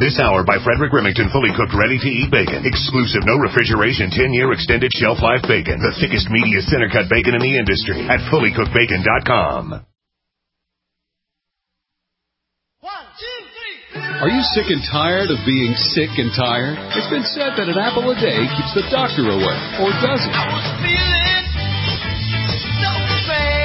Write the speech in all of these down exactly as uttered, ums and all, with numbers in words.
This hour by Frederick Remington, fully cooked, ready-to-eat bacon. Exclusive, no refrigeration, ten-year extended shelf life bacon. The thickest, meatiest center-cut bacon in the industry at fully cooked bacon dot com. Are you sick and tired of being sick and tired? It's been said that an apple a day keeps the doctor away, or does it? I was feeling so bad.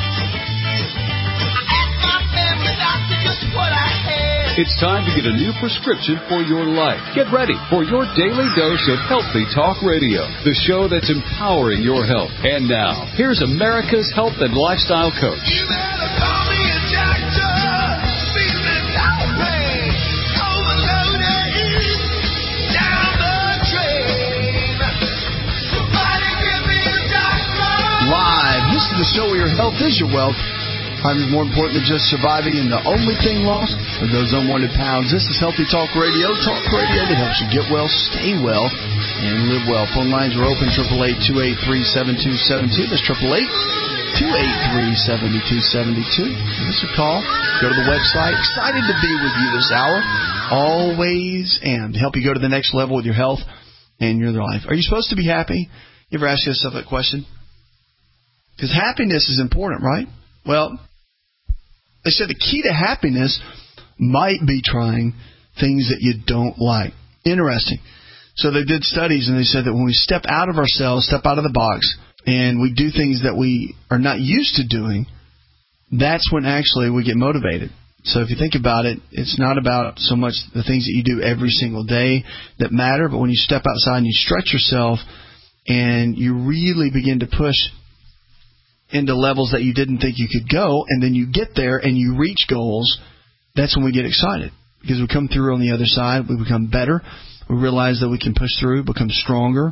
I asked my family doctor just what I had. It's time to get a new prescription for your life. Get ready for your daily dose of Healthy Talk Radio, the show that's empowering your health. And now, here's America's health and lifestyle coach. You better call me a doctor. Feeling so bad. Overloaded. Down the drain. Somebody give me a doctor. Live. This is the show where your health is your wealth. I'm more important than just surviving, and the only thing lost are those unwanted pounds. This is Healthy Talk Radio, talk radio that helps you get well, stay well, and live well. Phone lines are open, eight eight eight, two eight three, seven two seven two. That's eight eight eight, two eight three, seven two seven two. Give us a call. Go to the website. Excited to be with you this hour. Always and to help you go to the next level with your health and your life. Are you supposed to be happy? You ever ask yourself that question? Because happiness is important, right? Well, they said the key to happiness might be trying things that you don't like. Interesting. So they did studies, and they said that when we step out of ourselves, step out of the box, and we do things that we are not used to doing, that's when actually we get motivated. So if you think about it, it's not about so much the things that you do every single day that matter, but when you step outside and you stretch yourself and you really begin to push into levels that you didn't think you could go, and then you get there and you reach goals, that's when we get excited. Because we come through on the other side, we become better, we realize that we can push through, become stronger.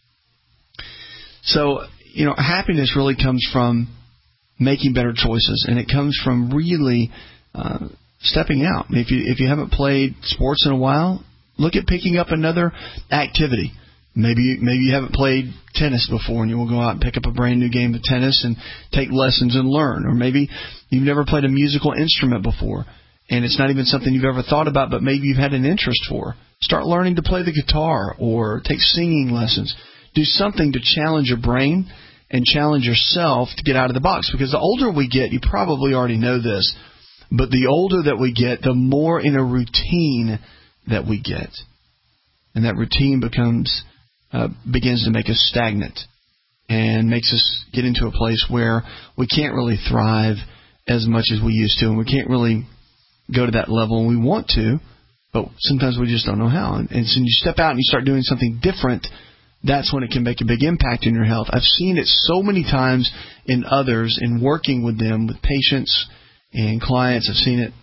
So, you know, happiness really comes from making better choices, and it comes from really uh, stepping out. If you if you haven't played sports in a while, look at picking up another activity. Maybe maybe you haven't played tennis before, and you will go out and pick up a brand new game of tennis and take lessons and learn. Or maybe you've never played a musical instrument before, and it's not even something you've ever thought about, but maybe you've had an interest for. Start learning to play the guitar or take singing lessons. Do something to challenge your brain and challenge yourself to get out of the box. Because the older we get, you probably already know this, but the older that we get, the more in a routine that we get. And that routine becomes... Uh, begins to make us stagnant and makes us get into a place where we can't really thrive as much as we used to, and we can't really go to that level, and we want to, but sometimes we just don't know how. And, and so when you step out and you start doing something different, that's when it can make a big impact in your health. I've seen it so many times in others, in working with them, with patients and clients. I've seen it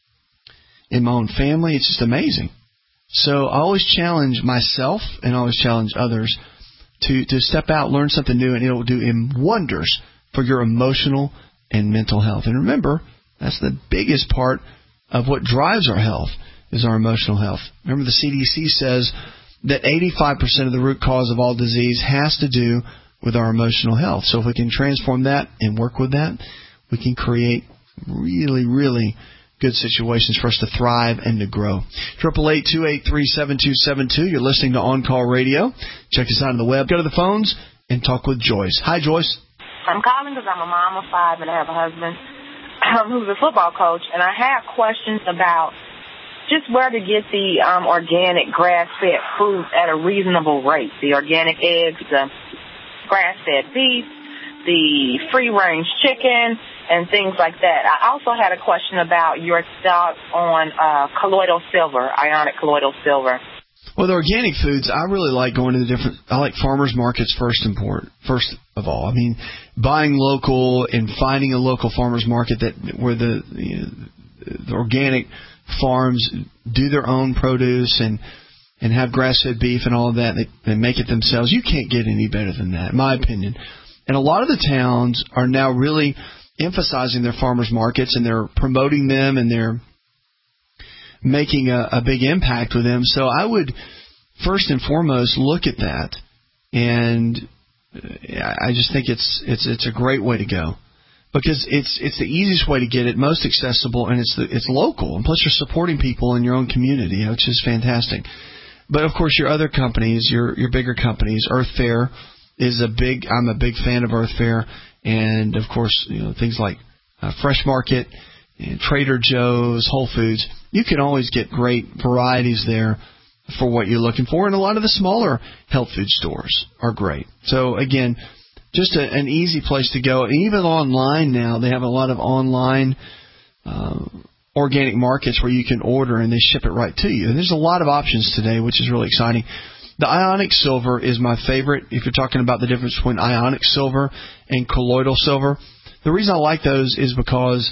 in my own family. It's just amazing. So I always challenge myself and I always challenge others to, to step out, learn something new, and it will do wonders for your emotional and mental health. And remember, that's the biggest part of what drives our health is our emotional health. Remember, the C D C says that eighty-five percent of the root cause of all disease has to do with our emotional health. So if we can transform that and work with that, we can create really, really good situations for us to thrive and to grow. eight eight eight, two eight three, seven two seven two. You're listening to On Call Radio. Check us out on the web. Go to the phones and talk with Joyce. Hi, Joyce. I'm calling because I'm a mom of five and I have a husband um, who's a football coach, and I have questions about just where to get the um, organic grass-fed fruit at a reasonable rate. The organic eggs, the grass-fed beef, the free-range chicken, and things like that. I also had a question about your thoughts on uh, colloidal silver, ionic colloidal silver. Well, the organic foods, I really like going to the different, I like farmers markets first import, first of all. I mean, buying local and finding a local farmers market that where the, you know, the organic farms do their own produce and and have grass-fed beef and all of that. They, they make it themselves. You can't get any better than that, in my opinion. And a lot of the towns are now really emphasizing their farmers markets, and they're promoting them, and they're making a, a big impact with them. So I would first and foremost look at that, and I just think it's it's it's a great way to go. because it's it's the easiest way to get it, most accessible, and it's the, it's local. And plus, you're supporting people in your own community, which is fantastic. But of course, your other companies, your your bigger companies, Earth Fare is a big. I'm a big fan of Earth Fare, and of course, you know, things like uh, Fresh Market and Trader Joe's, Whole Foods. You can always get great varieties there for what you're looking for, and a lot of the smaller health food stores are great. So again, just a, an easy place to go. And even online now, they have a lot of online uh, organic markets where you can order and they ship it right to you. And there's a lot of options today, which is really exciting. The ionic silver is my favorite. If you're talking about the difference between ionic silver and colloidal silver, the reason I like those is because,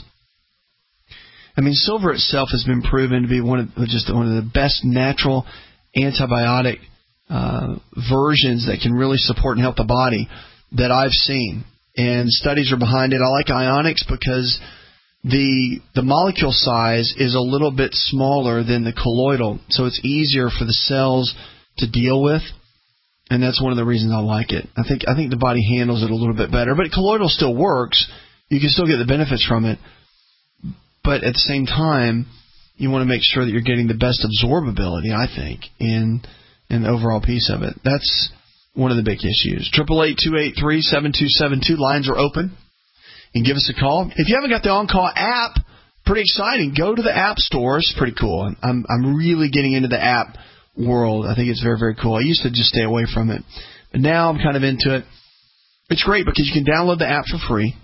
I mean, silver itself has been proven to be one of just one of the best natural antibiotic uh, versions that can really support and help the body that I've seen. And studies are behind it. I like ionics because the the molecule size is a little bit smaller than the colloidal, so it's easier for the cells to deal with. And that's one of the reasons I like it. I think I think the body handles it a little bit better. But colloidal still works. You can still get the benefits from it. But at the same time, you want to make sure that you're getting the best absorbability, I think, in, in the overall piece of it. That's one of the big issues. eight eight eight, two eight three, seven two seven two. Lines are open. And give us a call. If you haven't got the On-Call app, pretty exciting. Go to the App Store. It's pretty cool. I'm I'm really getting into the app world. I think it's very, very cool. I used to just stay away from it. But now I'm kind of into it. It's great because you can download the app for free.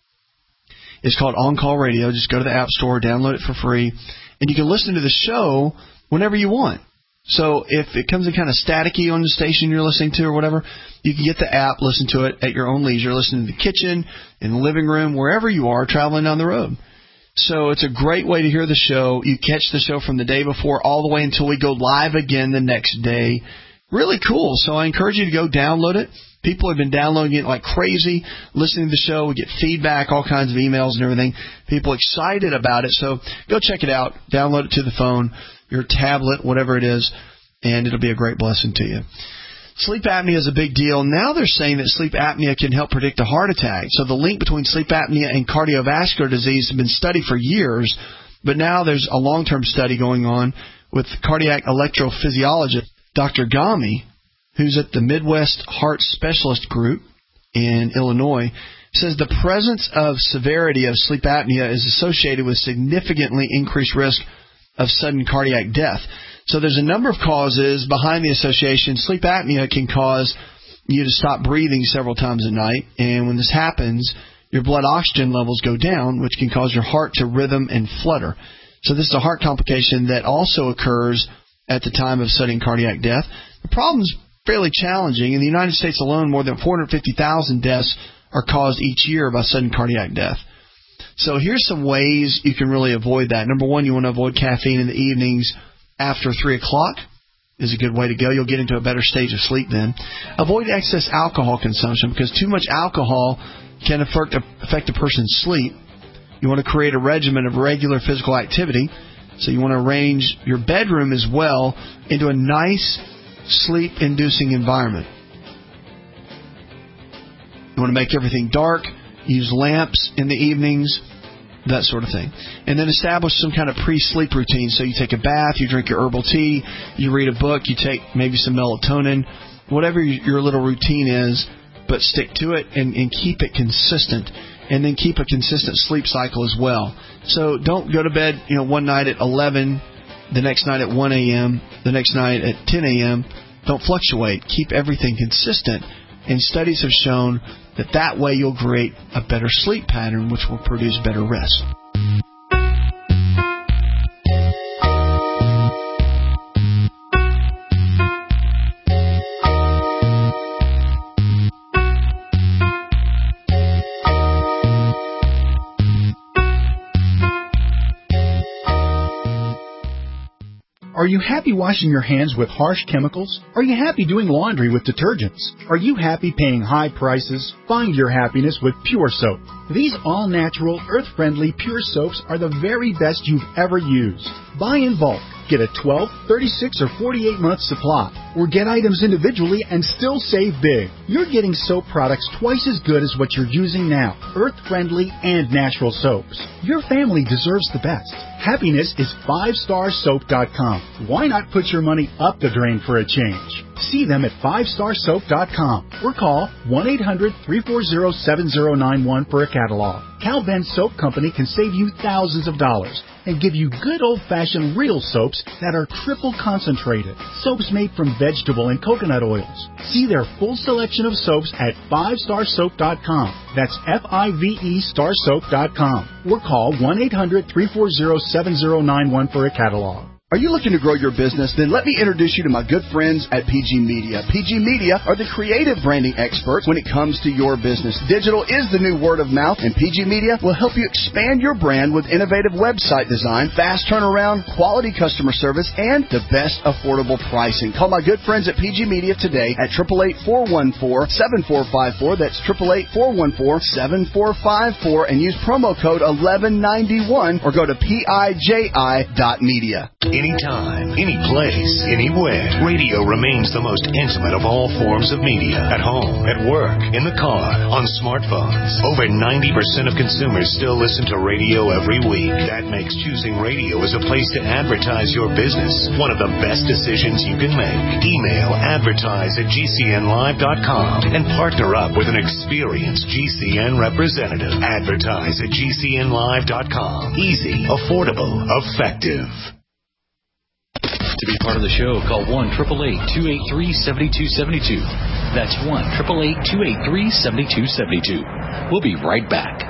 It's called On-Call Radio. Just go to the App Store, download it for free, and you can listen to the show whenever you want. So if it comes in kind of staticky on the station you're listening to or whatever, you can get the app, listen to it at your own leisure, listen in the kitchen, in the living room, wherever you are traveling down the road. So it's a great way to hear the show. You catch the show from the day before all the way until we go live again the next day. Really cool. So I encourage you to go download it. People have been downloading it like crazy, listening to the show. We get feedback, all kinds of emails and everything. People excited about it. So go check it out. Download it to the phone, your tablet, whatever it is, and it'll be a great blessing to you. Sleep apnea is a big deal. Now they're saying that sleep apnea can help predict a heart attack. So the link between sleep apnea and cardiovascular disease has been studied for years, but now there's a long-term study going on with cardiac electrophysiologist Doctor Gami, who's at the Midwest Heart Specialist Group in Illinois, says the presence of severity of sleep apnea is associated with significantly increased risk of sudden cardiac death. So there's a number of causes behind the association. Sleep apnea can cause you to stop breathing several times a night, and when this happens, your blood oxygen levels go down, which can cause your heart to rhythm and flutter. So this is a heart complication that also occurs at the time of sudden cardiac death. The problem's fairly challenging. In the United States alone, more than four hundred fifty thousand deaths are caused each year by sudden cardiac death. So here's some ways you can really avoid that. Number one, you want to avoid caffeine in the evenings after three o'clock is a good way to go. You'll get into a better stage of sleep then. Avoid excess alcohol consumption because too much alcohol can affect a, affect a person's sleep. You want to create a regimen of regular physical activity. So you want to arrange your bedroom as well into a nice sleep-inducing environment. You want to make everything dark, use lamps in the evenings, that sort of thing. And then establish some kind of pre-sleep routine. So you take a bath, you drink your herbal tea, you read a book, you take maybe some melatonin, whatever your little routine is, but stick to it and, and keep it consistent. And then keep a consistent sleep cycle as well. So don't go to bed, you know, one night at eleven, the next night at one a.m., the next night at ten a.m. Don't fluctuate. Keep everything consistent. And studies have shown that that way you'll create a better sleep pattern, which will produce better rest. Are you happy washing your hands with harsh chemicals? Are you happy doing laundry with detergents? Are you happy paying high prices? Find your happiness with Pure Soap. These all-natural, earth-friendly Pure Soaps are the very best you've ever used. Buy in bulk. Get a twelve, thirty-six, or forty-eight month supply. Or get items individually and still save big. You're getting soap products twice as good as what you're using now. Earth-friendly and natural soaps. Your family deserves the best. Happiness is five star soap dot com. Why not put your money up the drain for a change? See them at five star soap dot com or call one eight hundred, three four zero, seven zero nine one for a catalog. Cal Ben Soap Company can save you thousands of dollars and give you good old-fashioned real soaps that are triple concentrated. Soaps made from vegetable and coconut oils. See their full selection of soaps at five star soap dot com. That's F I V E star soap dot com. Or call one eight hundred, three four zero, seven zero nine one for a catalog. Are you looking to grow your business? Then let me introduce you to my good friends at P G Media. P G Media are the creative branding experts when it comes to your business. Digital is the new word of mouth, and P G Media will help you expand your brand with innovative website design, fast turnaround, quality customer service, and the best affordable pricing. Call my good friends at P G Media today at eight eight eight, four one four, seven four five four. That's eight eight eight, four one four, seven four five four, and use promo code eleven ninety-one or go to P I J I dot media. Anytime, any place, anywhere, radio remains the most intimate of all forms of media. At home, at work, in the car, on smartphones. Over ninety percent of consumers still listen to radio every week. That makes choosing radio as a place to advertise your business one of the best decisions you can make. Email advertise at G C N live dot com and partner up with an experienced G C N representative. Advertise at G C N live dot com. Easy, affordable, effective. To be part of the show, call one eight eight eight, two eight three, seven two seven two. That's one eight eight eight, two eight three, seven two seven two. We'll be right back.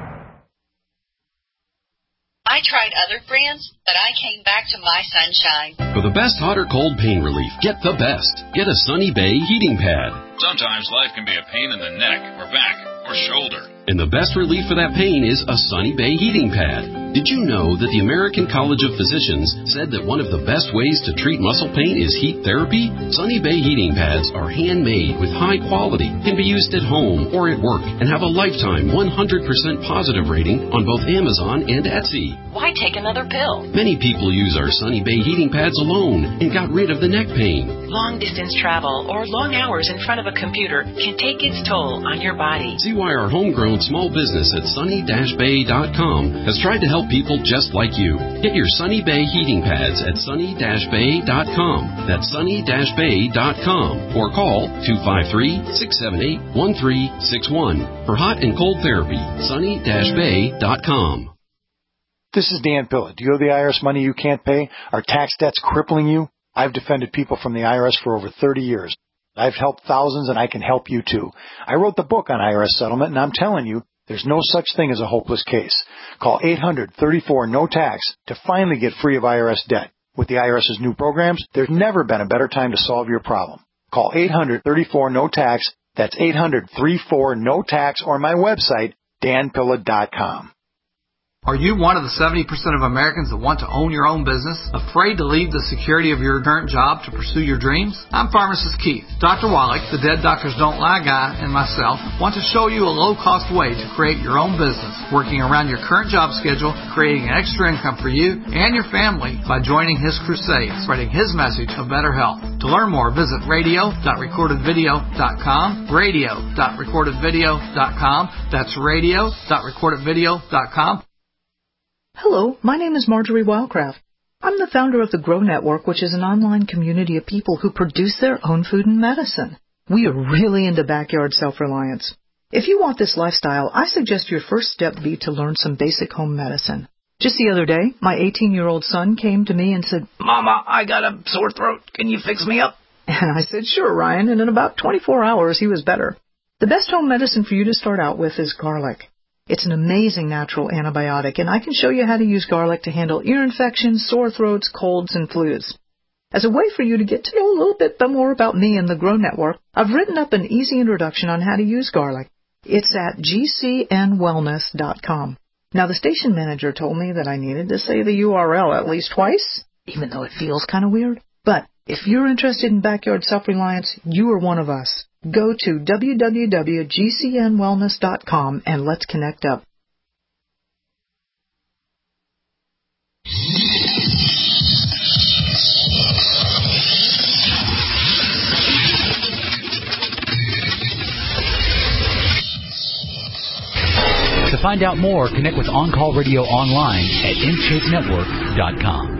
I tried other brands, but I came back to My Sunshine. For the best hot or cold pain relief, get the best. Get a Sunny Bay heating pad. Sometimes life can be a pain in the neck or back or shoulder. And the best relief for that pain is a Sunny Bay heating pad. Did you know that the American College of Physicians said that one of the best ways to treat muscle pain is heat therapy? Sunny Bay heating pads are handmade with high quality, can be used at home or at work, and have a lifetime one hundred percent positive rating on both Amazon and Etsy. Why take another pill? Many people use our Sunny Bay heating pads alone and got rid of the neck pain. Long distance travel or long hours in front of a computer can take its toll on your body. See why our homegrown small business at sunny dash bay dot com has tried to help people just like you. Get your Sunny Bay heating pads at sunny dash bay dot com. That's sunny dash bay dot com. Or call two five three, six seven eight, one three six one for hot and cold therapy. sunny dash bay dot com. This is Dan Pilla. Do you owe the I R S money you can't pay? Are tax debts crippling you? I've defended people from the I R S for over thirty years. I've helped thousands, and I can help you too. I wrote the book on I R S settlement, and I'm telling you, there's no such thing as a hopeless case. Call eight hundred, thirty-four, no tax to finally get free of I R S debt. With the IRS's new programs, there's never been a better time to solve your problem. Call eight hundred, thirty-four, no tax. That's eight hundred, thirty-four, no tax, or my website, dan pilla dot com. Are you one of the seventy percent of Americans that want to own your own business? Afraid to leave the security of your current job to pursue your dreams? I'm Pharmacist Keith. Doctor Wallach, the Dead Doctors Don't Lie guy, and myself want to show you a low-cost way to create your own business, working around your current job schedule, creating an extra income for you and your family by joining his crusade, spreading his message of better health. To learn more, visit radio dot recorded video dot com, radio dot recorded video dot com. That's radio dot recorded video dot com. Hello, my name is Marjorie Wildcraft. I'm the founder of the Grow Network, which is an online community of people who produce their own food and medicine. We are really into backyard self-reliance. If you want this lifestyle, I suggest your first step be to learn some basic home medicine. Just the other day, my eighteen-year-old son came to me and said, "Mama, I got a sore throat. Can you fix me up?" And I said, "Sure, Ryan," and in about twenty-four hours, he was better. The best home medicine for you to start out with is garlic. It's an amazing natural antibiotic, and I can show you how to use garlic to handle ear infections, sore throats, colds, and flus. As a way for you to get to know a little bit more about me and the Grow Network, I've written up an easy introduction on how to use garlic. It's at g c n wellness dot com. Now, the station manager told me that I needed to say the U R L at least twice, even though it feels kind of weird. But if you're interested in backyard self-reliance, you are one of us. Go to w w w dot g c n wellness dot com and let's connect up. find out more, connect with On Call Radio online at in shape network dot com.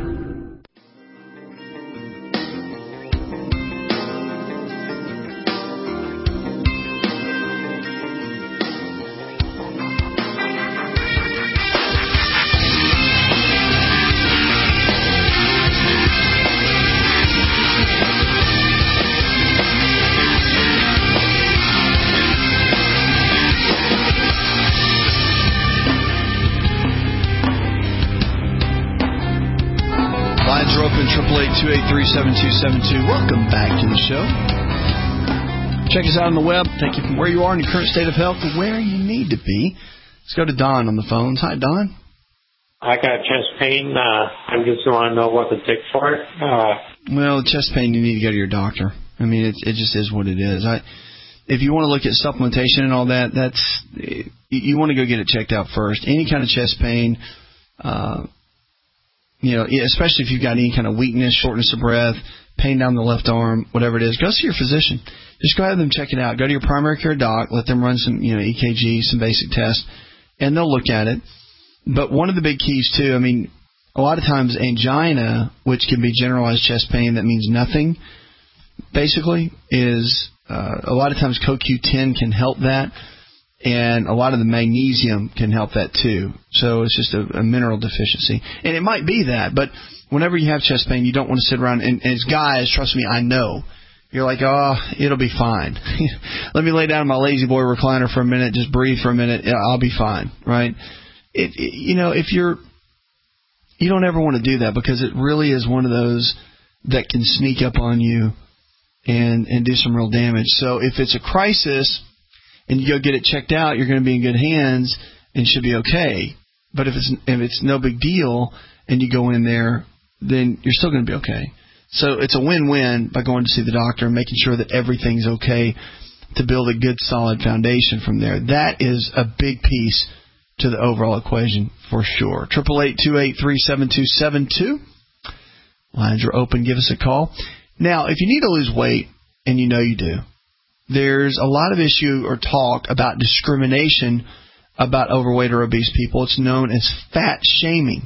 two eight three, seven two seven two. Welcome back to the show. Check us out on the web. Take you from where you are in your current state of health to where you need to be. Let's go to Don on the phones. Hi, Don. I got chest pain. Uh, I just want to know what to take for it. Uh, well, chest pain, you need to go to your doctor. I mean, it, it just is what it is. I, if you want to look at supplementation and all that, that's you, you want to go get it checked out first. Any kind of chest pain, uh, you know, especially if you've got any kind of weakness, shortness of breath, pain down the left arm, whatever it is, go see your physician. Just go ahead and check it out. Go to your primary care doc, let them run some, you know, E K G, some basic tests, and they'll look at it. But one of the big keys, too, I mean, a lot of times angina, which can be generalized chest pain that means nothing, basically, is uh, a lot of times C O Q ten can help that. And a lot of the magnesium can help that, too. So it's just a, a mineral deficiency. And it might be that, but whenever you have chest pain, you don't want to sit around. And, and as guys, trust me, I know. You're like, oh, it'll be fine. Let me lay down in my lazy boy recliner for a minute, just breathe for a minute. I'll be fine, right? It, it, you know, if you're, you don't ever want to do that because it really is one of those that can sneak up on you and, and do some real damage. So if it's a crisis and you go get it checked out, you're going to be in good hands and should be okay. But if it's if it's no big deal and you go in there, then you're still going to be okay. So it's a win-win by going to see the doctor and making sure that everything's okay to build a good, solid foundation from there. That is a big piece to the overall equation for sure. eight eight eight, two eight three, seven two seven two. Lines are open. Give us a call. Now, if you need to lose weight, and you know you do, there's a lot of issue or talk about discrimination about overweight or obese people. It's known as fat shaming.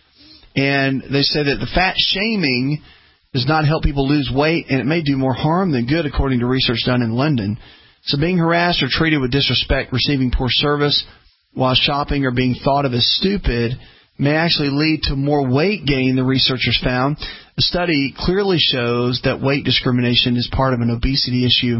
And they say that the fat shaming does not help people lose weight, and it may do more harm than good, according to research done in London. So being harassed or treated with disrespect, receiving poor service while shopping, or being thought of as stupid may actually lead to more weight gain, the researchers found. A study clearly shows that weight discrimination is part of an obesity issue,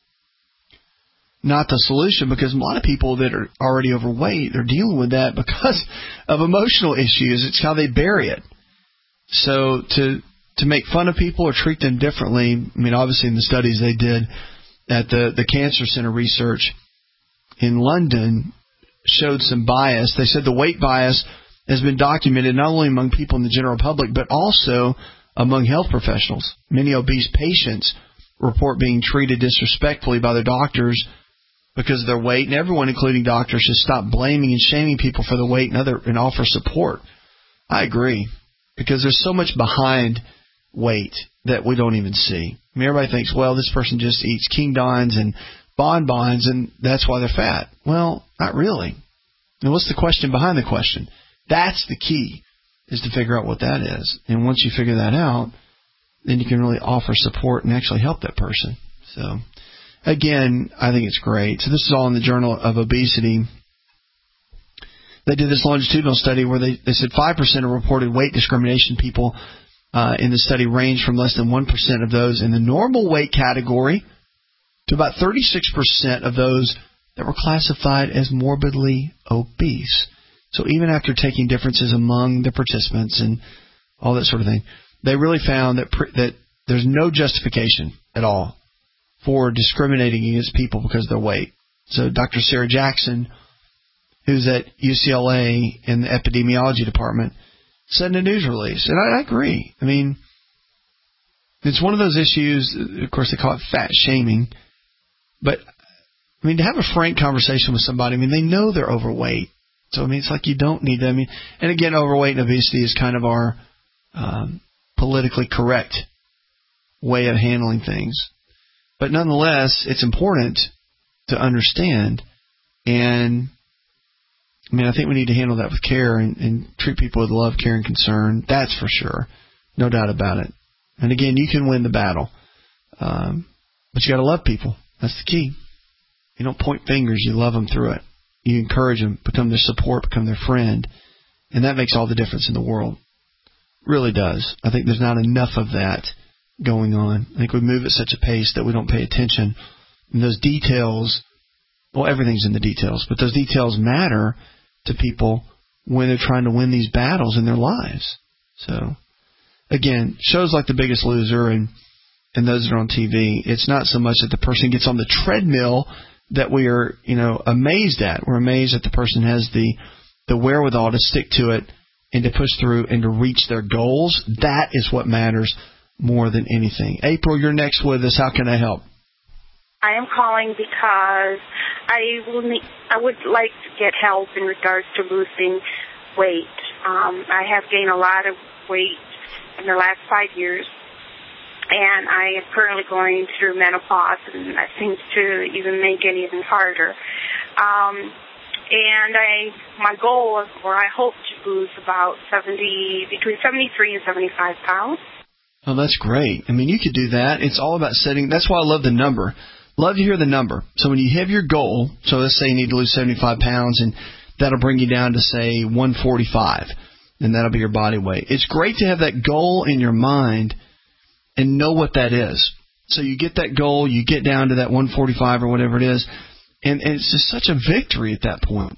not the solution, because a lot of people that are already overweight, they're dealing with that because of emotional issues. It's how they bury it. So to to make fun of people or treat them differently, I mean, obviously in the studies they did at the, the Cancer Center research in London showed some bias. They said the weight bias has been documented not only among people in the general public, but also among health professionals. Many obese patients report being treated disrespectfully by their doctors because of their weight, and everyone, including doctors, should stop blaming and shaming people for the weight and other and offer support. I agree, because there's so much behind weight that we don't even see. I mean, everybody thinks, well, this person just eats King Dons and bonbons, and that's why they're fat. Well, not really. And what's the question behind the question? That's the key, is to figure out what that is. And once you figure that out, then you can really offer support and actually help that person. So, again, I think it's great. So this is all in the Journal of Obesity. They did this longitudinal study where they, they said five percent of reported weight discrimination people uh, in the study ranged from less than one percent of those in the normal weight category to about thirty-six percent of those that were classified as morbidly obese. So even after taking differences among the participants and all that sort of thing, they really found that pre- that there's no justification at all for discriminating against people because of their weight. So Doctor Sarah Jackson, who's at U C L A in the epidemiology department, said in a news release, and I, I agree. I mean, it's one of those issues, of course they call it fat shaming, but I mean, to have a frank conversation with somebody, I mean, they know they're overweight. So, I mean, it's like you don't need them. I mean, and again, overweight and obesity is kind of our um, politically correct way of handling things. But nonetheless, it's important to understand. And I mean, I think we need to handle that with care and, and treat people with love, care, and concern. That's for sure. No doubt about it. And again, you can win the battle. Um, but you got to love people. That's the key. You don't point fingers. You love them through it. You encourage them, become their support, become their friend. And that makes all the difference in the world. Really does. I think there's not enough of that going on. I think we move at such a pace that we don't pay attention. And those details, well, everything's in the details, but those details matter to people when they're trying to win these battles in their lives. So, again, shows like The Biggest Loser and, and those that are on T V, it's not so much that the person gets on the treadmill that we are, you know, amazed at. We're amazed that the person has the, the wherewithal to stick to it and to push through and to reach their goals. That is what matters more than anything. April, you're next with us. How can I help? I am calling because I will need, I would like to get help in regards to losing weight. Um, I have gained a lot of weight in the last five years, and I am currently going through menopause, and that seems to even make it even harder. Um, and I, my goal is, or I hope to lose about seventy, between seventy-three and seventy-five pounds. Oh, that's great. I mean, you could do that. It's all about setting. That's why I love the number. Love to hear the number. So when you have your goal, so let's say you need to lose seventy-five pounds, and that'll bring you down to, say, one forty-five, and that'll be your body weight. It's great to have that goal in your mind and know what that is. So you get that goal, you get down to that one forty-five or whatever it is, and, and it's just such a victory at that point.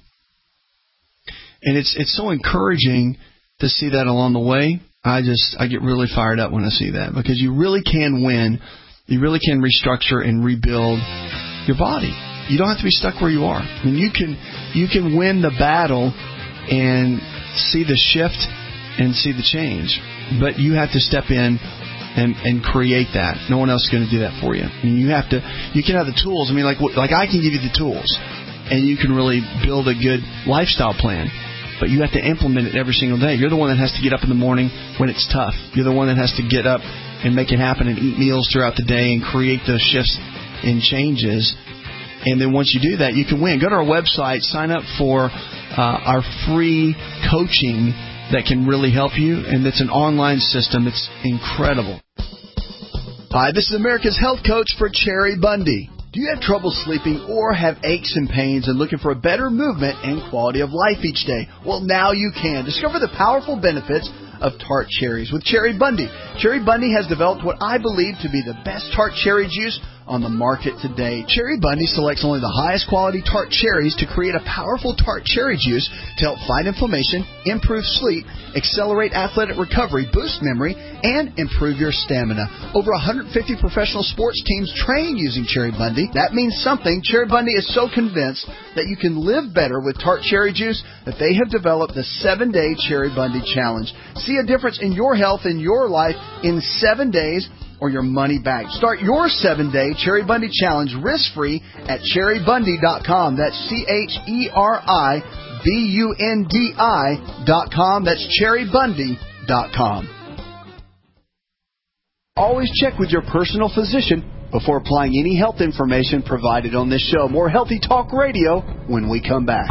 And it's it's so encouraging to see that along the way. I just I get really fired up when I see that, because you really can win. You really can restructure and rebuild your body. You don't have to be stuck where you are. I mean, you can you can win the battle and see the shift and see the change, but you have to step in and, and create that. No one else is going to do that for you. I mean, you have to. You can have the tools. I mean, like like I can give you the tools, and you can really build a good lifestyle plan. But you have to implement it every single day. You're the one that has to get up in the morning when it's tough. You're the one that has to get up and make it happen and eat meals throughout the day and create those shifts and changes. And then once you do that, you can win. Go to our website, sign up for uh, our free coaching that can really help you. And it's an online system. It's incredible. Hi, this is America's Health Coach for Cherry Bundy. Do you have trouble sleeping or have aches and pains and looking for a better movement and quality of life each day? Well, now you can. Discover the powerful benefits of tart cherries with Cherry Bundy. Cherry Bundy has developed what I believe to be the best tart cherry juice on the market today. Cherry Bundy selects only the highest quality tart cherries to create a powerful tart cherry juice to help fight inflammation, improve sleep, accelerate athletic recovery, boost memory, and improve your stamina. Over one hundred fifty professional sports teams train using Cherry Bundy. That means something. Cherry Bundy is so convinced that you can live better with tart cherry juice that they have developed the seven-day Cherry Bundy Challenge. See a difference in your health and your life in seven days or your money back. Start your seven-day Cherry Bundy Challenge risk-free at cherry bundy dot com. That's C H E R I B U N D I dot com. That's cherry bundy dot com. Always check with your personal physician before applying any health information provided on this show. More Healthy Talk Radio when we come back.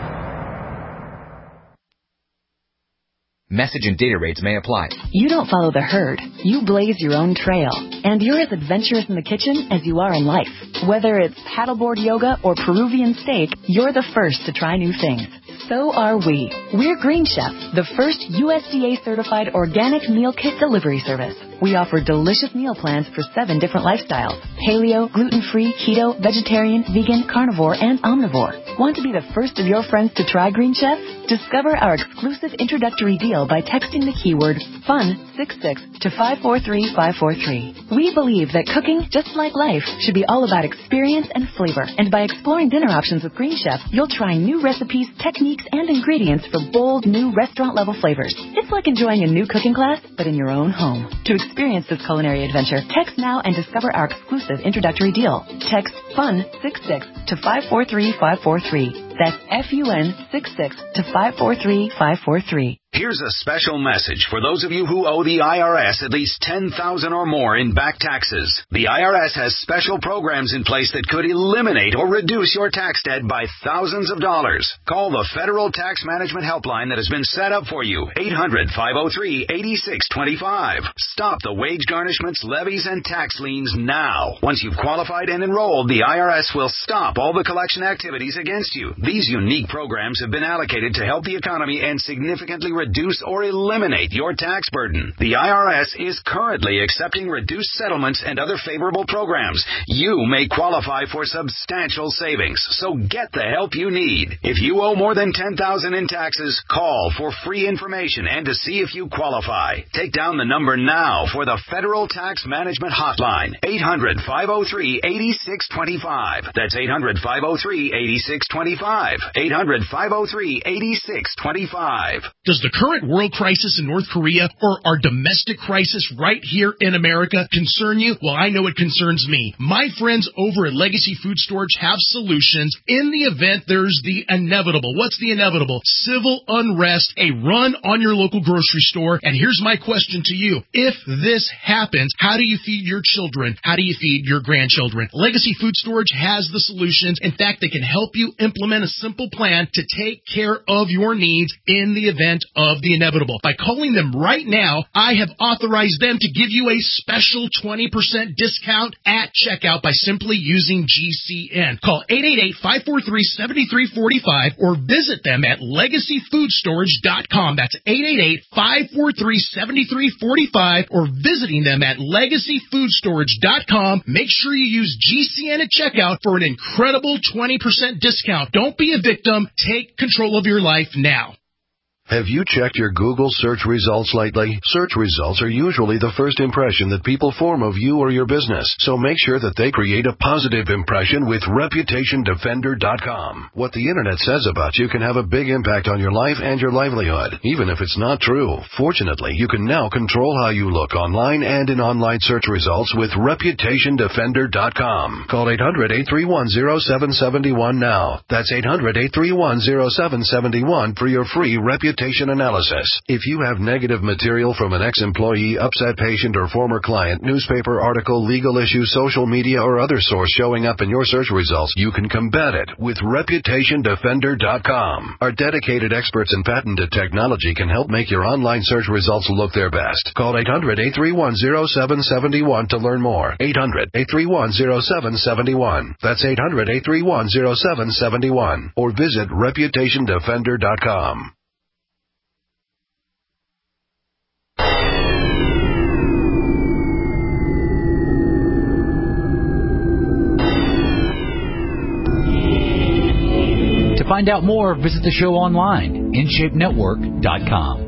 Message and data rates may apply. You don't follow the herd. You blaze your own trail. And you're as adventurous in the kitchen as you are in life. Whether it's paddleboard yoga or Peruvian steak, you're the first to try new things. So are we. We're Green Chef, the first U S D A-certified organic meal kit delivery service. We offer delicious meal plans for seven different lifestyles: paleo, gluten-free, keto, vegetarian, vegan, carnivore, and omnivore. Want to be the first of your friends to try Green Chef? Discover our exclusive introductory deal by texting the keyword FUN sixty-six to five four three five four three. We believe that cooking, just like life, should be all about experience and flavor. And by exploring dinner options with Green Chef, you'll try new recipes, techniques, and ingredients for bold, new restaurant-level flavors. It's like enjoying a new cooking class, but in your own home. To experience this culinary adventure, text now and discover our exclusive introductory deal. Text FUN sixty-six to five four three five four three. That's F U N six six to five four three five four three. Here's a special message for those of you who owe the I R S at least ten thousand dollars or more in back taxes. The I R S has special programs in place that could eliminate or reduce your tax debt by thousands of dollars. Call the Federal Tax Management Helpline that has been set up for you, eight hundred, five oh three, eight six two five. Stop the wage garnishments, levies, and tax liens now. Once you've qualified and enrolled, the I R S will stop all the collection activities against you. These unique programs have been allocated to help the economy and significantly reduce or eliminate your tax burden. The I R S is currently accepting reduced settlements and other favorable programs. You may qualify for substantial savings, so get the help you need. If you owe more than ten thousand dollars in taxes, call for free information and to see if you qualify. Take down the number now for the Federal Tax Management Hotline, eight hundred, five oh three, eight six two five. That's eight hundred, five oh three, eight six two five. eight hundred, five oh three, eight six two five. Does the current world crisis in North Korea or our domestic crisis right here in America concern you? Well, I know it concerns me. My friends over at Legacy Food Storage have solutions in the event there's the inevitable. What's the inevitable? Civil unrest, a run on your local grocery store. And here's my question to you. If this happens, how do you feed your children? How do you feed your grandchildren? Legacy Food Storage has the solutions. In fact, they can help you implement a simple plan to take care of your needs in the event of the inevitable. By calling them right now, I have authorized them to give you a special twenty percent discount at checkout by simply using G C N. Call eight eight eight, five four three, seven three four five or visit them at legacy food storage dot com. That's eight eight eight, five four three, seven three four five or visiting them at legacy food storage dot com. Make sure you use G C N at checkout for an incredible twenty percent discount. Don't be a victim. Take control of your life now. Have you checked your Google search results lately? Search results are usually the first impression that people form of you or your business, so make sure that they create a positive impression with reputation defender dot com. What the internet says about you can have a big impact on your life and your livelihood, even if it's not true. Fortunately, you can now control how you look online and in online search results with reputation defender dot com. Call eight hundred, eight three one, zero seven seven one now. That's eight hundred, eight three one, zero seven seven one for your free reputation analysis. If you have negative material from an ex-employee, upset patient, or former client, newspaper article, legal issue, social media, or other source showing up in your search results, you can combat it with reputation defender dot com. Our dedicated experts in patented technology can help make your online search results look their best. Call eight hundred, eight three one, zero seven seven one to learn more. eight hundred, eight three one, zero seven seven one. That's eight hundred, eight three one, zero seven seven one. Or visit reputation defender dot com. To find out more, visit the show online, in shape network dot com.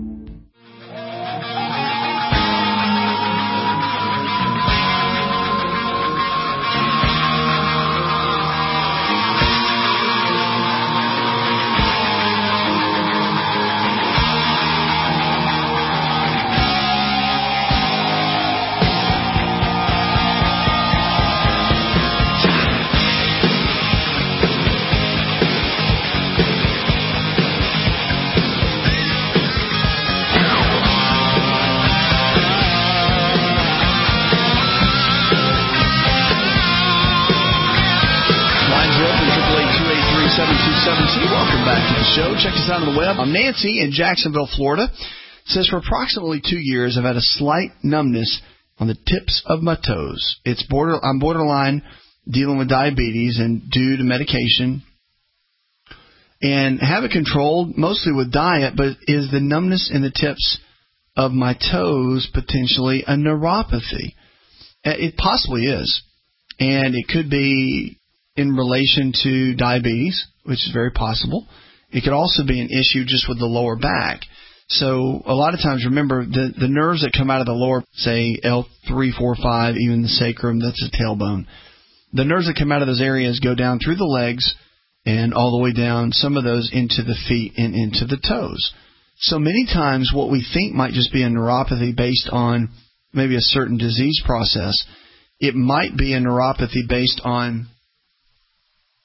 Check us out on the web. I'm Nancy in Jacksonville, Florida. It says, for approximately two years, I've had a slight numbness on the tips of my toes. It's border. I'm borderline dealing with diabetes and due to medication, and have it controlled mostly with diet, but is the numbness in the tips of my toes potentially a neuropathy? It possibly is, and it could be in relation to diabetes, which is very possible. It could also be an issue just with the lower back. So a lot of times, remember, the, the nerves that come out of the lower, say L three, four, five, even the sacrum, that's the tailbone. The nerves that come out of those areas go down through the legs and all the way down, some of those into the feet and into the toes. So many times what we think might just be a neuropathy based on maybe a certain disease process, it might be a neuropathy based on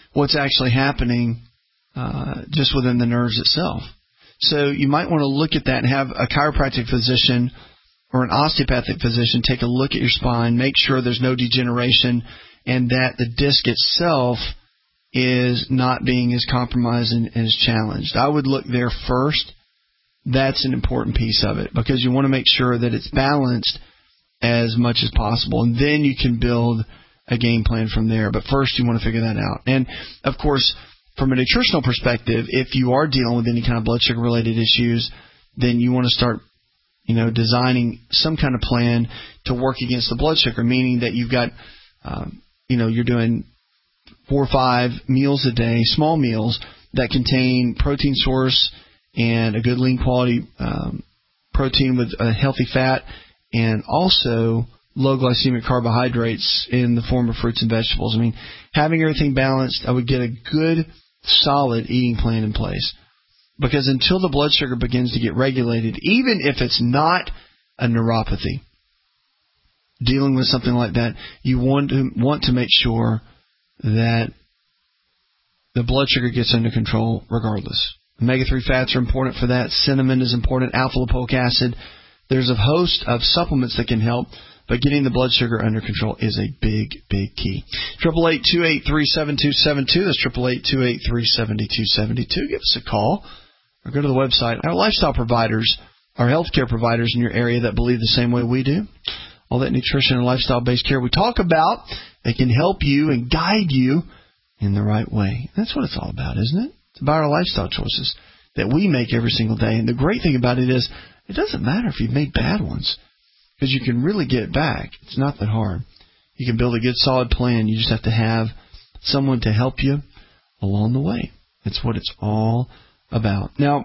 what's actually happening uh, just within the nerves itself. So you might want to look at that and have a chiropractic physician or an osteopathic physician take a look at your spine, make sure there's no degeneration, and that the disc itself is not being as compromised and as challenged. I would look there first. That's an important piece of it, because you want to make sure that it's balanced as much as possible, and then you can build a game plan from there. But first, you want to figure that out. And, of course, from a nutritional perspective, if you are dealing with any kind of blood sugar-related issues, then you want to start, you know, designing some kind of plan to work against the blood sugar, meaning that you've got, um, you know, you're doing four or five meals a day, small meals that contain protein source and a good lean quality um, protein with a healthy fat, and also low glycemic carbohydrates in the form of fruits and vegetables. I mean, having everything balanced, I would get a good, solid eating plan in place. Because until the blood sugar begins to get regulated, even if it's not a neuropathy, dealing with something like that, you want to want to make sure that the blood sugar gets under control regardless. omega three fats are important for that. Cinnamon is important. Alpha-lipoic acid. There's a host of supplements that can help, but getting the blood sugar under control is a big, big key. eight eight eight, two eight three, seven two seven two. That's eight eight eight, two eight three, seven two seven two. Give us a call or go to the website. Our lifestyle providers, our healthcare providers in your area that believe the same way we do, all that nutrition and lifestyle-based care we talk about, they can help you and guide you in the right way. That's what it's all about, isn't it? It's about our lifestyle choices that we make every single day. And the great thing about it is it doesn't matter if you've made bad ones, because you can really get it back. It's not that hard. You can build a good, solid plan. You just have to have someone to help you along the way. That's what it's all about. Now,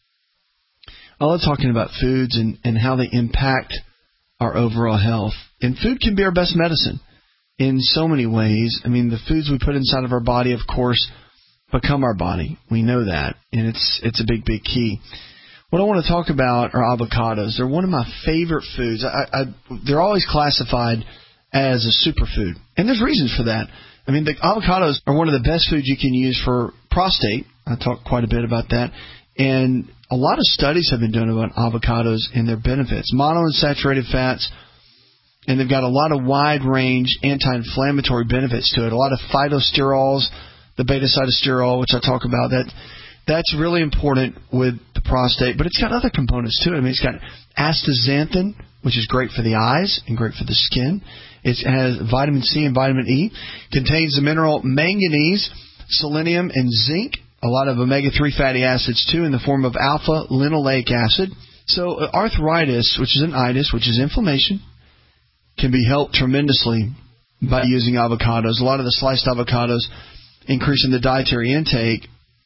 I love talking about foods and, and how they impact our overall health. And food can be our best medicine in so many ways. I mean, the foods we put inside of our body, of course, become our body. We know that, and it's it's a big, big key. What I want to talk about are avocados. They're one of my favorite foods. I, I, they're always classified as a superfood, and there's reasons for that. I mean, the avocados are one of the best foods you can use for prostate. I talked quite a bit about that. And a lot of studies have been done about avocados and their benefits. Monounsaturated fats, and they've got a lot of wide-range anti-inflammatory benefits to it. A lot of phytosterols, the beta-cytosterol, which I talk about, that that's really important with the prostate. But it's got other components to it. I mean, it's got astaxanthin, which is great for the eyes and great for the skin. It has vitamin C and vitamin E. Contains the mineral manganese, selenium, and zinc. A lot of omega three fatty acids, too, in the form of alpha-linoleic acid. So uh, arthritis, which is an itis, which is inflammation, can be helped tremendously by using avocados. A lot of the sliced avocados, increasing the dietary intake,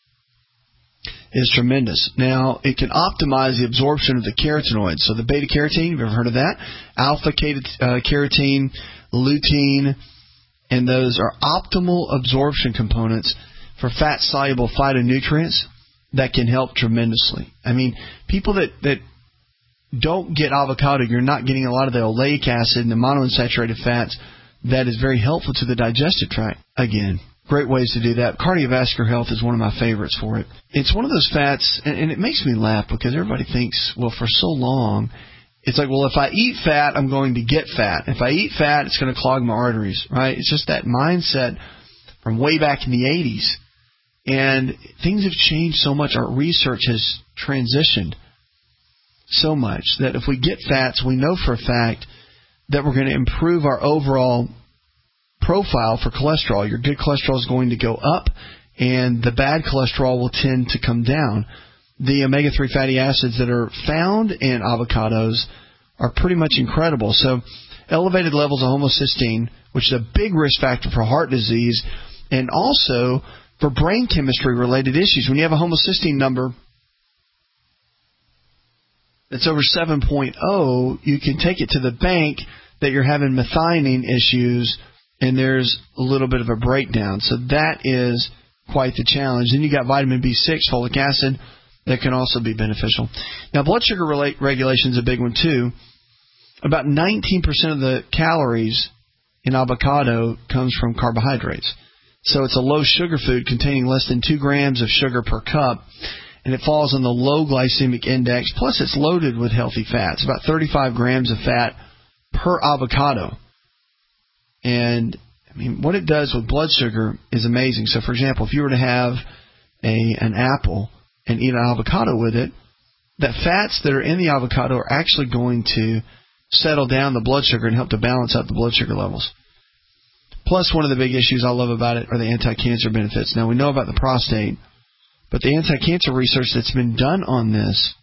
is tremendous. Now, it can optimize the absorption of the carotenoids. So the beta-carotene, you've ever heard of that? Alpha-carotene, lutein, and those are optimal absorption components for fat-soluble phytonutrients that can help tremendously. I mean, people that, that don't get avocado, you're not getting a lot of the oleic acid and the monounsaturated fats that is very helpful to the digestive tract. Again, great ways to do that. Cardiovascular health is one of my favorites for it. It's one of those fats, and, and it makes me laugh because everybody thinks, well, for so long, it's like, well, if I eat fat, I'm going to get fat. If I eat fat, it's going to clog my arteries, right? It's just that mindset from way back in the eighties. And things have changed so much. Our research has transitioned so much that if we get fats, we know for a fact that we're going to improve our overall profile for cholesterol. Your good cholesterol is going to go up, and the bad cholesterol will tend to come down. The omega three fatty acids that are found in avocados are pretty much incredible. So elevated levels of homocysteine, which is a big risk factor for heart disease, and also for brain chemistry-related issues. When you have a homocysteine number that's over seven point oh, you can take it to the bank that you're having methionine issues, and there's a little bit of a breakdown. So that is quite the challenge. Then you got vitamin B six, folic acid, that can also be beneficial. Now, blood sugar regulation is a big one, too. About nineteen percent of the calories in avocado comes from carbohydrates. So it's a low sugar food containing less than two grams of sugar per cup, and it falls on the low glycemic index. Plus, it's loaded with healthy fats, about thirty-five grams of fat per avocado. And I mean, what it does with blood sugar is amazing. So, for example, if you were to have a an apple and eat an avocado with it, the fats that are in the avocado are actually going to settle down the blood sugar and help to balance out the blood sugar levels. Plus, one of the big issues I love about it are the anti-cancer benefits. Now, we know about the prostate, but the anti-cancer research that's been done on this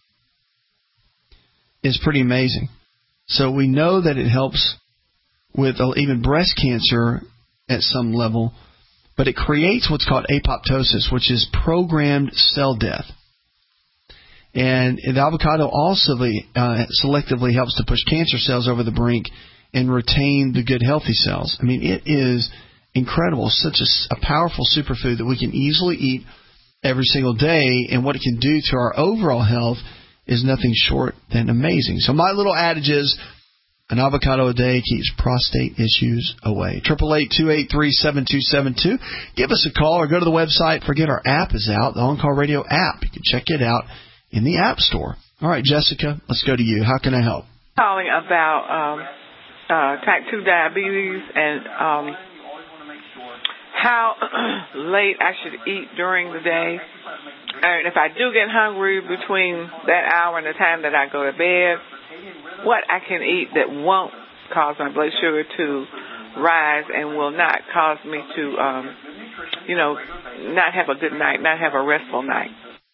is pretty amazing. So we know that it helps with even breast cancer at some level, but it creates what's called apoptosis, which is programmed cell death. And the avocado also uh, selectively helps to push cancer cells over the brink and retain the good healthy cells. I mean, it is incredible, such a, a powerful superfood that we can easily eat every single day, and what it can do to our overall health is nothing short than amazing. So my little adage is, an avocado a day keeps prostate issues away. eight eight eight, two eight three, seven two seven two. Give us a call or go to the website. Forget our app is out, the On-Call Radio app. You can check it out in the App Store. All right, Jessica, let's go to you. How can I help? Calling about um, uh, type two diabetes and um, how late I should eat during the day. And if I do get hungry between that hour and the time that I go to bed, what I can eat that won't cause my blood sugar to rise and will not cause me to, um, you know, not have a good night, not have a restful night.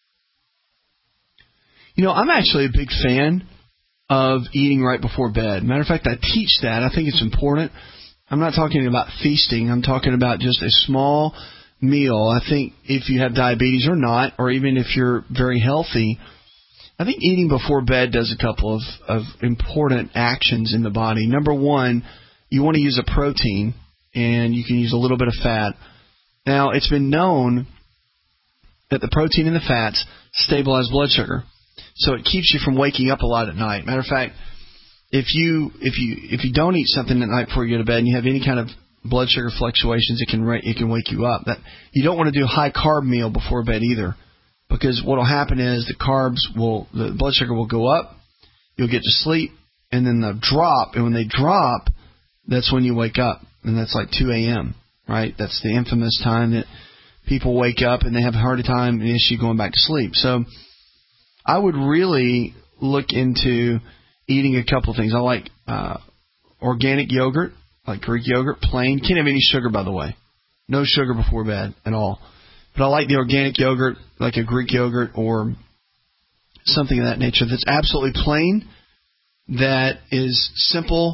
You know, I'm actually a big fan of eating right before bed. Matter of fact, I teach that. I think it's important. I'm not talking about feasting. I'm talking about just a small meal. I think if you have diabetes or not, or even if you're very healthy, I think eating before bed does a couple of, of important actions in the body. Number one, you want to use a protein, and you can use a little bit of fat. Now, it's been known that the protein and the fats stabilize blood sugar. So it keeps you from waking up a lot at night. Matter of fact, if you if you if you don't eat something at night before you go to bed and you have any kind of blood sugar fluctuations, it can it can wake you up. That you don't want to do a high carb meal before bed either, because what will happen is the carbs will the blood sugar will go up, you'll get to sleep, and then they'll drop. And when they drop, that's when you wake up, and that's like two a.m. Right? That's the infamous time that people wake up and they have a hard time and issue going back to sleep. So I would really look into eating a couple of things. I like uh, organic yogurt, like Greek yogurt, plain. Can't have any sugar, by the way. No sugar before bed at all. But I like the organic yogurt, like a Greek yogurt or something of that nature that's absolutely plain, that is simple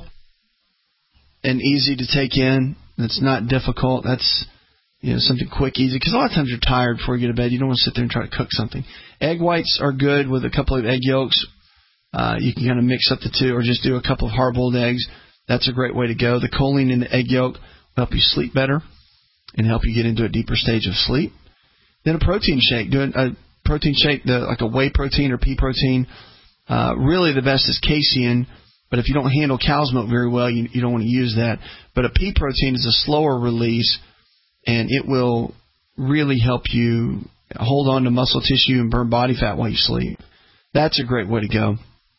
and easy to take in, that's not difficult. That's You know, something quick, easy, because a lot of times you're tired before you get to bed. You don't want to sit there and try to cook something. Egg whites are good with a couple of egg yolks. Uh, you can kind of mix up the two, or just do a couple of hard-boiled eggs. That's a great way to go. The choline in the egg yolk will help you sleep better and help you get into a deeper stage of sleep. Then a protein shake. Doing a protein shake, the, like a whey protein or pea protein. Uh, really the best is casein, but if you don't handle cow's milk very well, you, you don't want to use that. But a pea protein is a slower release, and it will really help you hold on to muscle tissue and burn body fat while you sleep. That's a great way to go.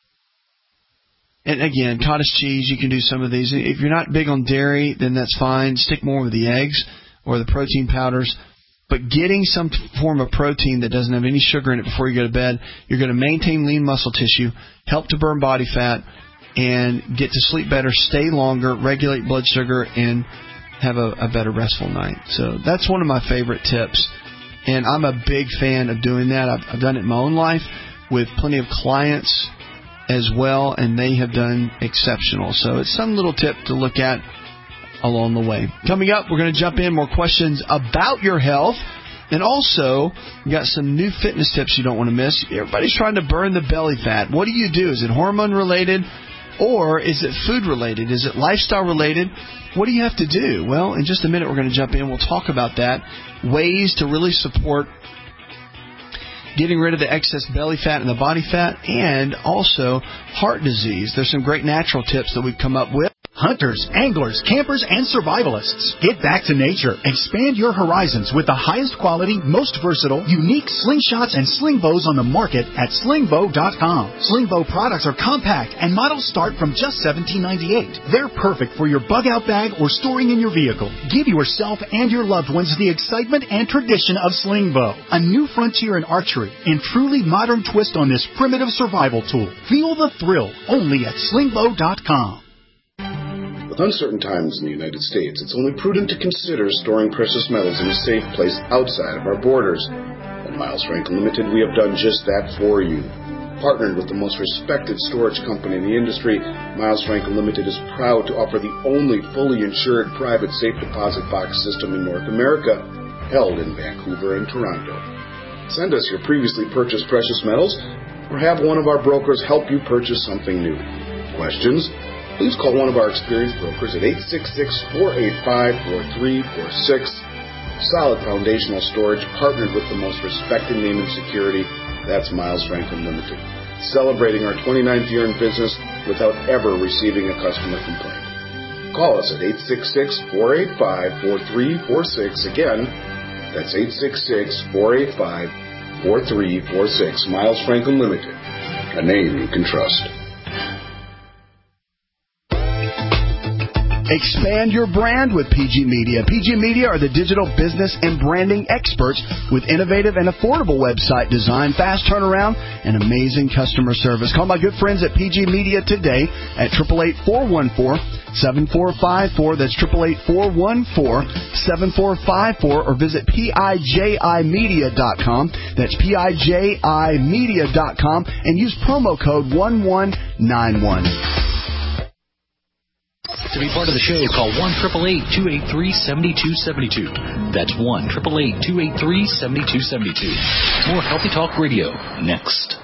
And again, cottage cheese, you can do some of these. If you're not big on dairy, then that's fine. Stick more with the eggs or the protein powders. But getting some form of protein that doesn't have any sugar in it before you go to bed, you're going to maintain lean muscle tissue, help to burn body fat, and get to sleep better, stay longer, regulate blood sugar, and have a, a better restful night. So that's one of my favorite tips. And I'm a big fan of doing that. I've, I've done it in my own life with plenty of clients as well, and they have done exceptional. So it's some little tip to look at along the way. Coming up, we're going to jump in more questions about your health. And also, we got some new fitness tips you don't want to miss. Everybody's trying to burn the belly fat. What do you do? Is it hormone related, or is it food related? Is it lifestyle related? What do you have to do? Well, in just a minute, we're going to jump in. We'll talk about that. Ways to really support getting rid of the excess belly fat and the body fat, and also heart disease. There's some great natural tips that we've come up with. Hunters, anglers, campers, and survivalists. Get back to nature. Expand your horizons with the highest quality, most versatile, unique slingshots and sling bows on the market at sling bow dot com. Sling bow products are compact and models start from just seventeen ninety-eight. They're perfect for your bug-out bag or storing in your vehicle. Give yourself and your loved ones the excitement and tradition of sling bow. A new frontier in archery and truly modern twist on this primitive survival tool. Feel the thrill only at sling bow dot com. With uncertain times in the United States, it's only prudent to consider storing precious metals in a safe place outside of our borders. At Miles Franklin Limited, we have done just that for you. Partnered with the most respected storage company in the industry, Miles Franklin Limited is proud to offer the only fully insured private safe deposit box system in North America, held in Vancouver and Toronto. Send us your previously purchased precious metals, or have one of our brokers help you purchase something new. Questions? Please call one of our experienced brokers at eight six six, four eight five, four three four six. Solid foundational storage partnered with the most respected name in security. That's Miles Franklin Limited. Celebrating our twenty-ninth year in business without ever receiving a customer complaint. Call us at eight six six, four eight five, four three four six. Again, that's eight six six, four eight five, four three four six. Miles Franklin Limited. A name you can trust. Expand your brand with P G Media. P G Media are the digital business and branding experts with innovative and affordable website design, fast turnaround, and amazing customer service. Call my good friends at P G Media today at eight eight eight, four one four, seven four five four. That's eight eight eight, four one four, seven four five four, or visit P I J I media dot com. That's P I J I media dot com and use promo code one one nine one. To be part of the show, call one eight eight eight, two eight three, seven two seven two. That's one eight eight eight, two eight three, seven two seven two. More Healthy Talk Radio next.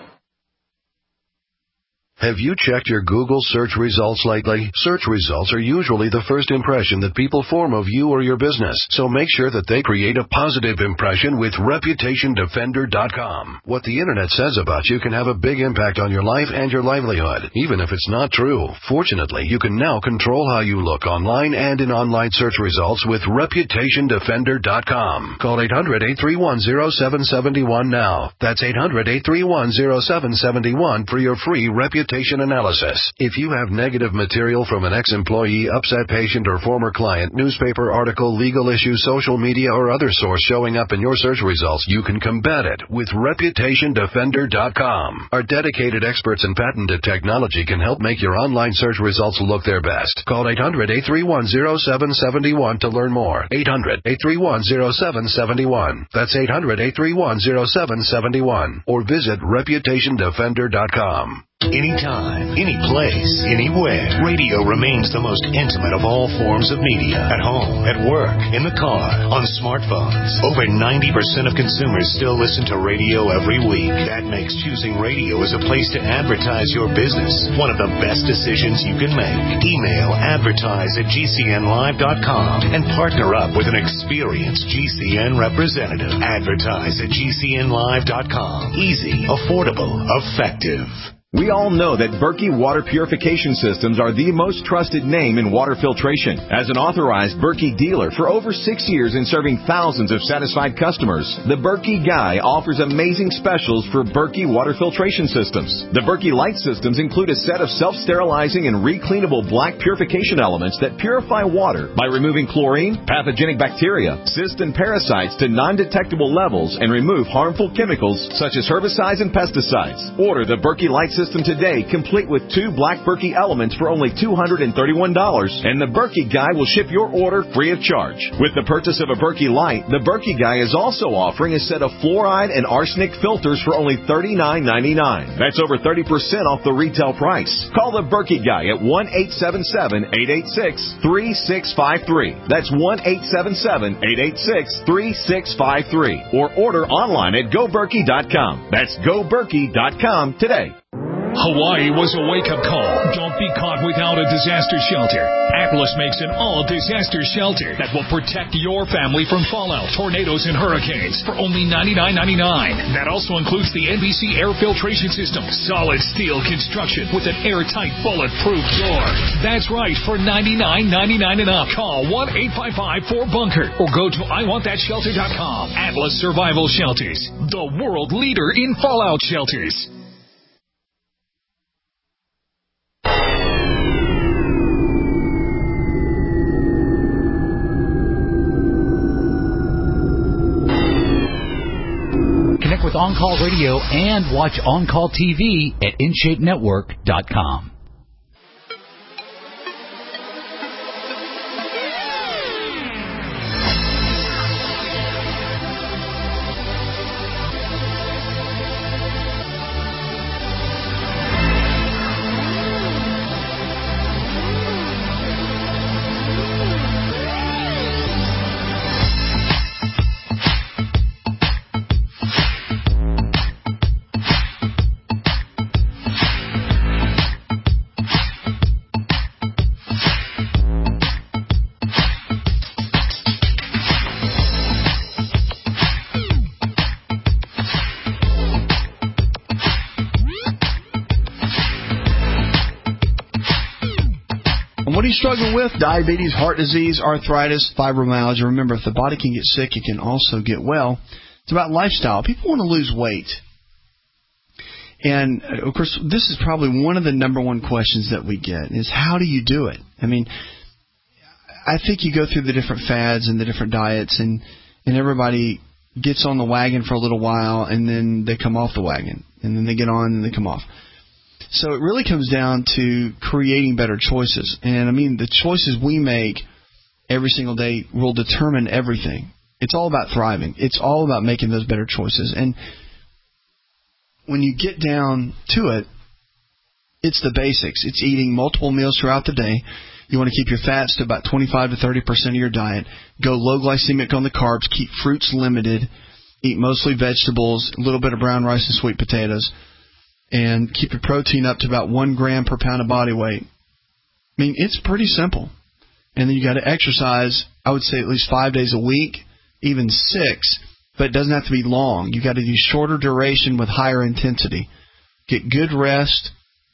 Have you checked your Google search results lately? Search results are usually the first impression that people form of you or your business, so make sure that they create a positive impression with reputation defender dot com. What the Internet says about you can have a big impact on your life and your livelihood, even if it's not true. Fortunately, you can now control how you look online and in online search results with reputation defender dot com. Call eight hundred, eight three one, zero seven seven one now. That's eight hundred, eight three one, zero seven seven one for your free reputation analysis. If you have negative material from an ex-employee, upset patient, or former client, newspaper article, legal issue, social media, or other source showing up in your search results, you can combat it with reputation defender dot com. Our dedicated experts in patented technology can help make your online search results look their best. Call eight hundred, eight three one, zero seven seven one to learn more. eight hundred, eight three one, zero seven seven one. That's eight hundred, eight three one, zero seven seven one. Or visit reputation defender dot com. Anytime, any place, anywhere, radio remains the most intimate of all forms of media. At home, at work, in the car, on smartphones. Over ninety percent of consumers still listen to radio every week. That makes choosing radio as a place to advertise your business one of the best decisions you can make. Email advertise at G C N live dot com and partner up with an experienced G C N representative. Advertise at G C N live dot com. Easy, affordable, effective. We all know that Berkey Water Purification Systems are the most trusted name in water filtration. As an authorized Berkey dealer for over six years and serving thousands of satisfied customers, the Berkey Guy offers amazing specials for Berkey Water Filtration Systems. The Berkey Light Systems include a set of self-sterilizing and recleanable black purification elements that purify water by removing chlorine, pathogenic bacteria, cysts, and parasites to non-detectable levels and remove harmful chemicals such as herbicides and pesticides. Order the Berkey Light Systems System today, complete with two black Berkey elements for only two hundred thirty-one dollars, and the Berkey Guy will ship your order free of charge. With the purchase of a Berkey Light, the Berkey Guy is also offering a set of fluoride and arsenic filters for only thirty-nine ninety-nine. That's over thirty percent off the retail price. Call the Berkey Guy at one eight seven seven, eight eight six, three six five three. That's one eight seven seven, eight eight six, three six five three. Or order online at go berkey dot com. That's go berkey dot com today. Hawaii was a wake-up call. Don't be caught without a disaster shelter. Atlas makes an all-disaster shelter that will protect your family from fallout, tornadoes, and hurricanes for only ninety-nine ninety-nine. That also includes the N B C air filtration system, solid steel construction with an airtight, bulletproof door. That's right, for ninety-nine ninety-nine and up. Call one eight five five four bunker or go to I want that shelter dot com. Atlas Survival Shelters, the world leader in fallout shelters. Connect with On Call Radio and watch On Call T V at in shape network dot com. What are you struggling with? Diabetes, heart disease, arthritis, fibromyalgia. Remember, if the body can get sick, it can also get well. It's about lifestyle. People want to lose weight. And, of course, this is probably one of the number one questions that we get is how do you do it? I mean, I think you go through the different fads and the different diets, and, and everybody gets on the wagon for a little while, and then they come off the wagon, and then they get on and they come off. So it really comes down to creating better choices. And, I mean, the choices we make every single day will determine everything. It's all about thriving. It's all about making those better choices. And when you get down to it, it's the basics. It's eating multiple meals throughout the day. You want to keep your fats to about twenty-five to thirty percent of your diet. Go low glycemic on the carbs. Keep fruits limited. Eat mostly vegetables, a little bit of brown rice and sweet potatoes. And keep your protein up to about one gram per pound of body weight. I mean, it's pretty simple. And then you got to exercise, I would say at least five days a week, even six, but it doesn't have to be long. You got to do shorter duration with higher intensity. Get good rest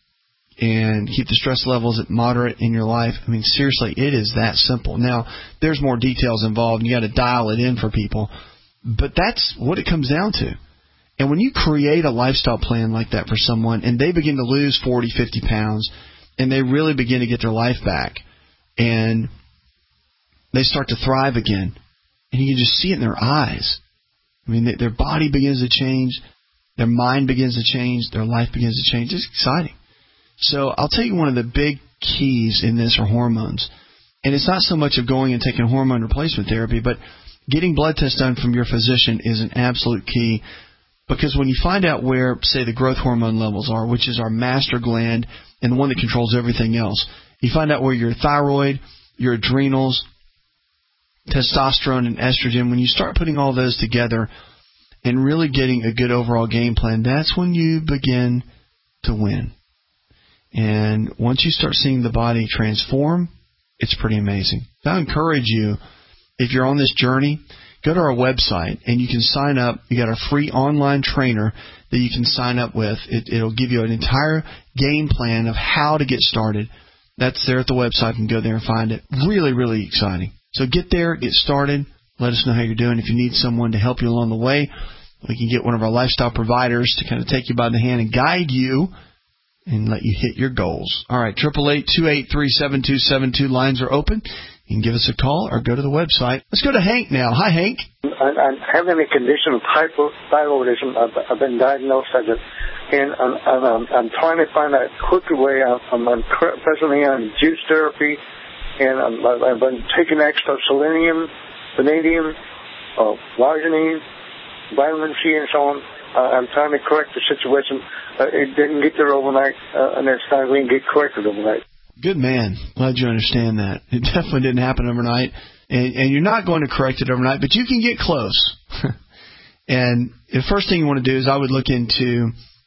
and keep the stress levels at moderate in your life. I mean, seriously, it is that simple. Now, there's more details involved, and you got to dial it in for people. But that's what it comes down to. And when you create a lifestyle plan like that for someone and they begin to lose forty, fifty pounds and they really begin to get their life back and they start to thrive again, and you can just see it in their eyes. I mean, their body begins to change, their mind begins to change, their life begins to change. It's exciting. So I'll tell you one of the big keys in this are hormones. And it's not so much of going and taking hormone replacement therapy, but getting blood tests done from your physician is an absolute key. Because when you find out where, say, the growth hormone levels are, which is our master gland and the one that controls everything else, you find out where your thyroid, your adrenals, testosterone, and estrogen, when you start putting all those together and really getting a good overall game plan, that's when you begin to win. And once you start seeing the body transform, it's pretty amazing. I encourage you, if you're on this journey, go to our website and you can sign up. You got a free online trainer that you can sign up with. It, it'll give you an entire game plan of how to get started. That's there at the website. You can go there and find it. Really, really exciting. So get there, get started. Let us know how you're doing. If you need someone to help you along the way, we can get one of our lifestyle providers to kind of take you by the hand and guide you and let you hit your goals. All right, eight eight eight, two eight three, seven two seven two. Lines are open. You can give us a call or go to the website. Let's go to Hank now. Hi, Hank. I'm, I'm having a condition of hypothyroidism. I've, I've been diagnosed as it, and I'm, I'm, I'm trying to find a quicker way. I'm, I'm presently on juice therapy, and I'm, I've been taking extra selenium, vanadium, uh, arginine, vitamin C, and so on. Uh, I'm trying to correct the situation. Uh, it didn't get there overnight, uh, and it's not going to get corrected overnight. Good man. Glad you understand that. It definitely didn't happen overnight, and, and you're not going to correct it overnight, but you can get close. And the first thing you want to do is I would look into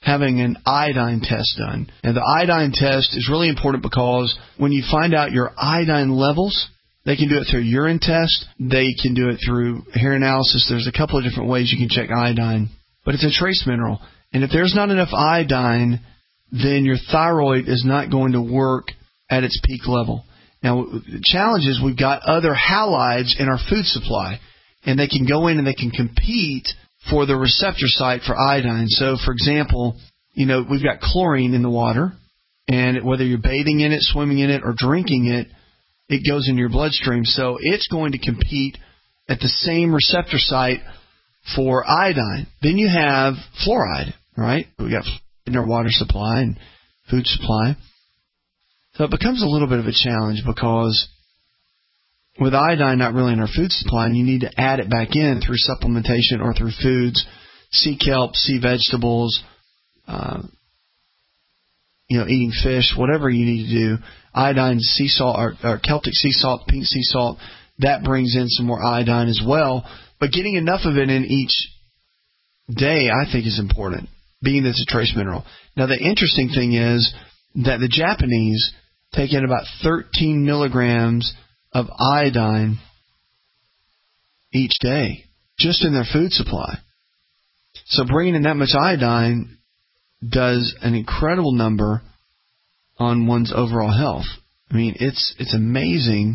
having an iodine test done. And the iodine test is really important because when you find out your iodine levels, they can do it through a urine test. They can do it through hair analysis. There's a couple of different ways you can check iodine. But it's a trace mineral. And if there's not enough iodine, then your thyroid is not going to work at its peak level. Now, the challenge is we've got other halides in our food supply, and they can go in and they can compete for the receptor site for iodine. So, for example, you know, we've got chlorine in the water, and whether you're bathing in it, swimming in it, or drinking it, it goes in your bloodstream. So it's going to compete at the same receptor site for iodine. Then you have fluoride, right? We got in our water supply and food supply. So it becomes a little bit of a challenge because with iodine not really in our food supply, and you need to add it back in through supplementation or through foods, sea kelp, sea vegetables, uh, you know, eating fish, whatever you need to do. Iodine, sea salt, or, or Celtic sea salt, pink sea salt, that brings in some more iodine as well. But getting enough of it in each day, I think, is important, being that it's a trace mineral. Now, the interesting thing is that the Japanese take in about thirteen milligrams of iodine each day, just in their food supply. So bringing in that much iodine does an incredible number on one's overall health. I mean, it's it's amazing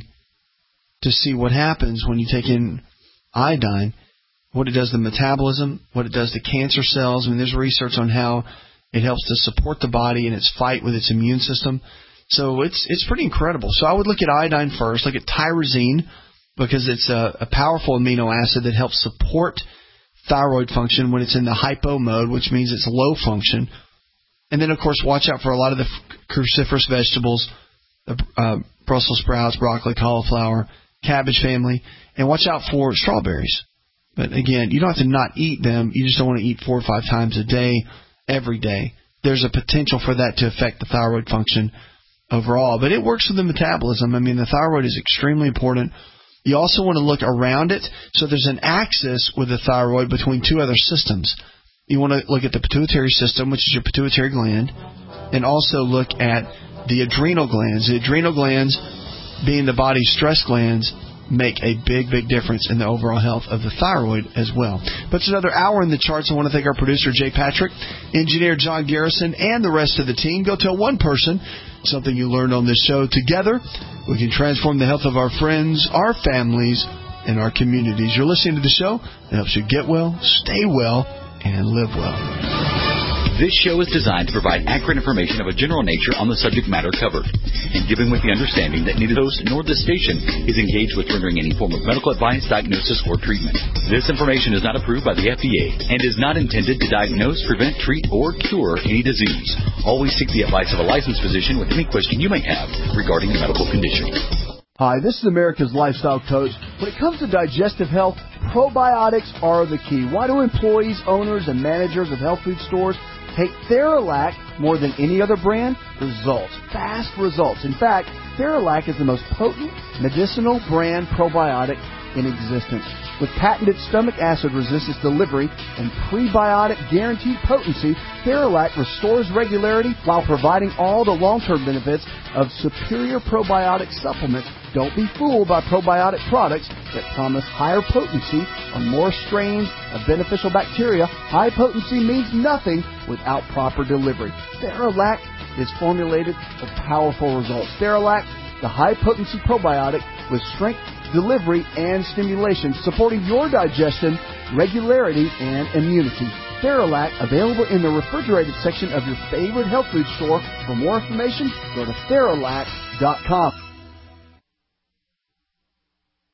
to see what happens when you take in iodine, what it does to metabolism, what it does to cancer cells. I mean, there's research on how it helps to support the body in its fight with its immune system. So it's it's pretty incredible. So I would look at iodine first, look at tyrosine, because it's a, a powerful amino acid that helps support thyroid function when it's in the hypo mode, which means it's low function. And then, of course, watch out for a lot of the cruciferous vegetables, the uh, Brussels sprouts, broccoli, cauliflower, cabbage family, and watch out for strawberries. But again, you don't have to not eat them. You just don't want to eat four or five times a day, every day. There's a potential for that to affect the thyroid function overall. But it works with the metabolism. I mean, the thyroid is extremely important. You also want to look around it. So there's an axis with the thyroid between two other systems. You want to look at the pituitary system, which is your pituitary gland, and also look at the adrenal glands. The adrenal glands, being the body's stress glands, make a big, big difference in the overall health of the thyroid as well. But it's another hour in the charts. I want to thank our producer, Jay Patrick, engineer John Garrison, and the rest of the team. Go to one person, something you learned on this show. Together, we can transform the health of our friends, our families, and our communities. You're listening to the show that helps you get well, stay well, and live well. This show is designed to provide accurate information of a general nature on the subject matter covered, and given with the understanding that neither host nor this station is engaged with rendering any form of medical advice, diagnosis, or treatment. This information is not approved by the F D A and is not intended to diagnose, prevent, treat, or cure any disease. Always seek the advice of a licensed physician with any question you may have regarding a medical condition. Hi, this is America's Lifestyle Coach. When it comes to digestive health, probiotics are the key. Why do employees, owners, and managers of health food stores take Theralac more than any other brand? Results. Fast results. In fact, Theralac is the most potent medicinal brand probiotic in existence. With patented stomach acid resistance delivery and prebiotic guaranteed potency, Theralac restores regularity while providing all the long-term benefits of superior probiotic supplements. Don't be fooled by probiotic products that promise higher potency or more strains of beneficial bacteria. High potency means nothing without proper delivery. Theralac is formulated for powerful results. Theralac, the high-potency probiotic with strength, delivery, and stimulation, supporting your digestion, regularity, and immunity. Theralac, available in the refrigerated section of your favorite health food store. For more information, go to Theralac dot com.